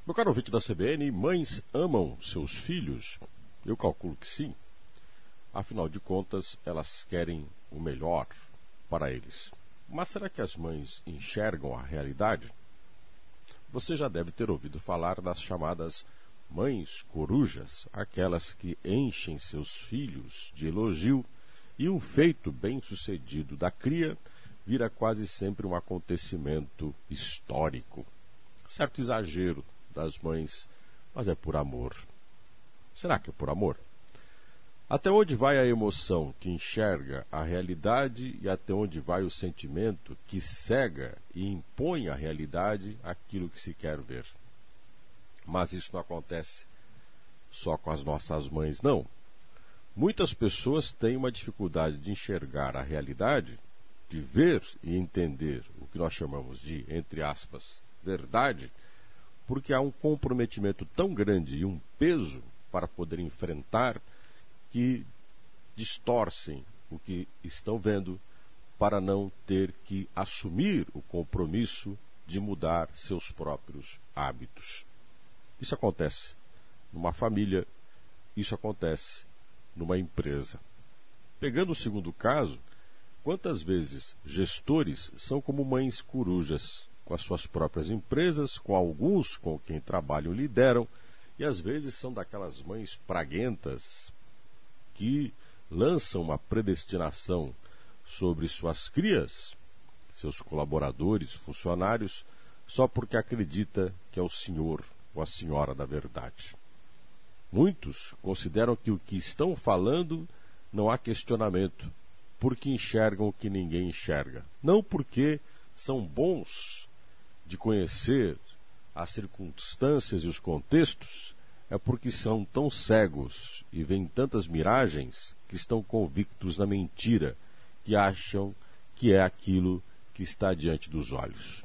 Meu caro ouvinte da CBN, mães amam seus filhos? Eu calculo que sim. Afinal de contas, elas querem o melhor para eles. Mas será que as mães enxergam a realidade? Você já deve ter ouvido falar das chamadas mães corujas, aquelas que enchem seus filhos de elogio, e um feito bem-sucedido da cria vira quase sempre um acontecimento histórico. Certo exagero das mães, mas é por amor. Será que é por amor? Até onde vai a emoção que enxerga a realidade e até onde vai o sentimento que cega e impõe à realidade aquilo que se quer ver? Mas isso não acontece só com as nossas mães, não. Muitas pessoas têm uma dificuldade de enxergar a realidade, de ver e entender o que nós chamamos de, entre aspas, verdade, porque há um comprometimento tão grande e um peso para poder enfrentar que distorcem o que estão vendo para não ter que assumir o compromisso de mudar seus próprios hábitos. Isso acontece numa família, isso acontece numa empresa. Pegando o segundo caso, quantas vezes gestores são como mães corujas, com as suas próprias empresas, com alguns com quem trabalham e lideram, e às vezes são daquelas mães praguentas que lançam uma predestinação sobre suas crias, seus colaboradores, funcionários, só porque acredita que é o senhor ou a senhora da verdade. Muitos consideram que o que estão falando não há questionamento, porque enxergam o que ninguém enxerga. Não porque são bons de conhecer as circunstâncias e os contextos, é porque são tão cegos e veem tantas miragens que estão convictos na mentira, que acham que é aquilo que está diante dos olhos.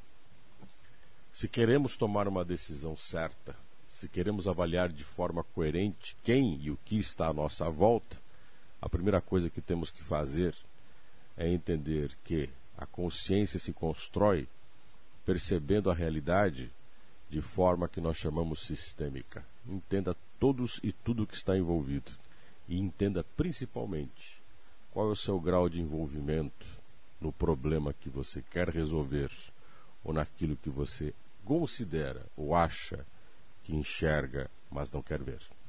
Se queremos tomar uma decisão certa, se queremos avaliar de forma coerente quem e o que está à nossa volta, a primeira coisa que temos que fazer é entender que a consciência se constrói percebendo a realidade de forma que nós chamamos sistêmica. Entenda todos e tudo que está envolvido e entenda principalmente qual é o seu grau de envolvimento no problema que você quer resolver ou naquilo que você considera ou acha que enxerga, mas não quer ver.